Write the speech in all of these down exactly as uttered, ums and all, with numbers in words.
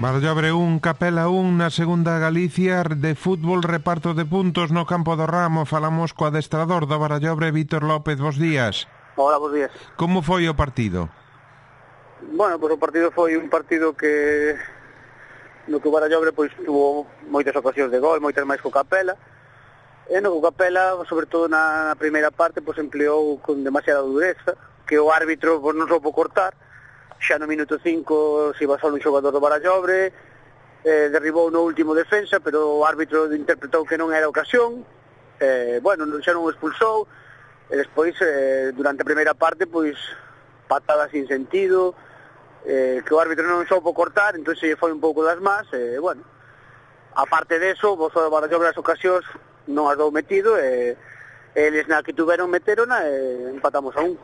Barallobre un, Capela un na segunda Galicia de fútbol, reparto de puntos no campo do Ramo. Falamos co adestrador do Barallobre, Vítor López. Bos días. Hola, bos días. Como foi o partido? Bueno, pois o partido foi un partido que no que o Barallobre pois tuvo moitas ocasións de gol, moitas máis co Capela. E no co Capela, sobre todo na, na primeira parte, pois empleou con demasiada dureza, que o árbitro pois non soupo cortar. Xa no minuto cinco se iba solo un xogador do Barallobre, eh, derribou no último defensa, pero o árbitro interpretou que non era ocasión, eh, bueno, xa non o expulsou, e despois, eh, durante a primeira parte, pois, patadas sin sentido, eh, que o árbitro non soupo cortar, entón se foi un pouco das más, e, eh, bueno, aparte deso, o Barallobre as ocasións non as dou metido, e eh, eles na que tuveron meterona, e eh, empatamos a un.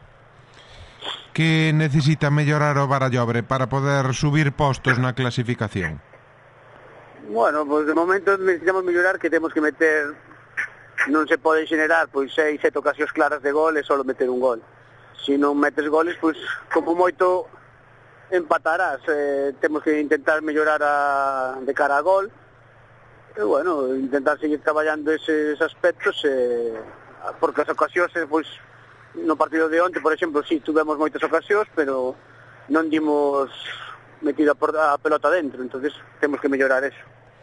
Que necesita mellorar o Barallobre para poder subir postos na clasificación? Bueno, pois de momento necesitamos mellorar, que temos que meter, non se pode xenerar pois seis, sete ocasións claras de gol e só meter un gol. Se non metes goles, pois como moito empatarás. Eh, temos que intentar mellorar a, de cara a gol, e bueno, intentar seguir traballando eses aspectos, eh, porque as ocasións, pois no partido de onte, por exemplo, sí, tuvemos moitas ocasións, pero non dimos metido a pelota dentro, entonces temos que mellorar eso.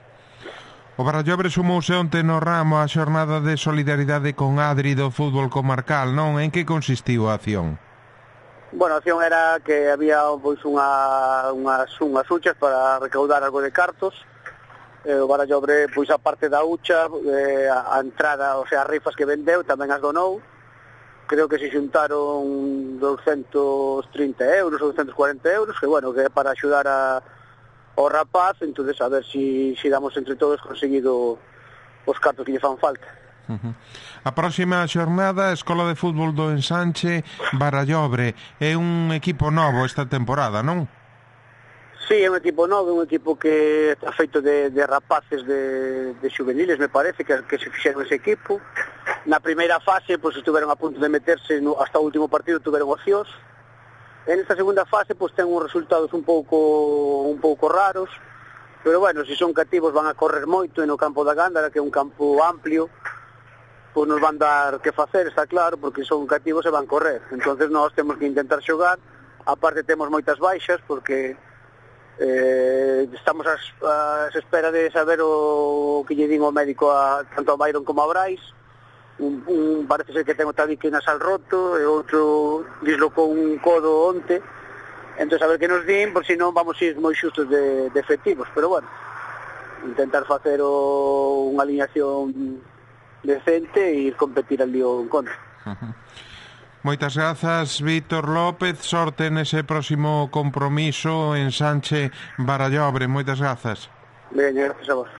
O Barallobre sumouse onte no Ramo a xornada de solidaridade con Adri do fútbol comarcal, non? En que consistiu a acción? Bueno, a acción era que había pois unha, unhas, unhas huchas para recaudar algo de cartos. Eh, o Barallobre, pois a parte da hucha, eh, a, a entrada, o sea, as rifas que vendeu tamén as donou. Creo que se xuntaron doscientos trinta euros ou doscientos cuarenta euros, que bueno, que é para axudar a, ao rapaz, entonces a ver se si, si damos entre todos conseguido os cartos que lle fan falta. Uh-huh. A próxima xornada, Escola de Fútbol do Ensanche, Barallobre, é un equipo novo esta temporada, non? Sí, é un equipo novo, un equipo que está feito de, de rapaces de, de juveniles, me parece, que, que se fixeron ese equipo. Na primeira fase, pois, estuveron a punto de meterse no, hasta o último partido, tuveron opcións. En esta segunda fase, pois, ten uns resultados un pouco un pouco raros, pero bueno, se son cativos van a correr moito, e no campo da Gándara, que é un campo amplio, pois nos van dar que facer, está claro, porque son cativos e van correr. Entonces nós temos que intentar xogar, aparte temos moitas baixas, porque eh, estamos ás, ás espera de saber o, o que lle din o médico a, tanto a Byron como a Brais. Un, un, parece ser que ten o tabique nasal roto, e outro dislocou un codo onte, entón a ver que nos din, por si non vamos ir moi xustos de, de efectivos, pero bueno, intentar facer o, unha alineación decente e ir competir al lío en contra. Uh-huh. Moitas grazas, Vítor López, sorte nese próximo compromiso en Ensanche Barallobre, moitas grazas. Ben, gracias a vos.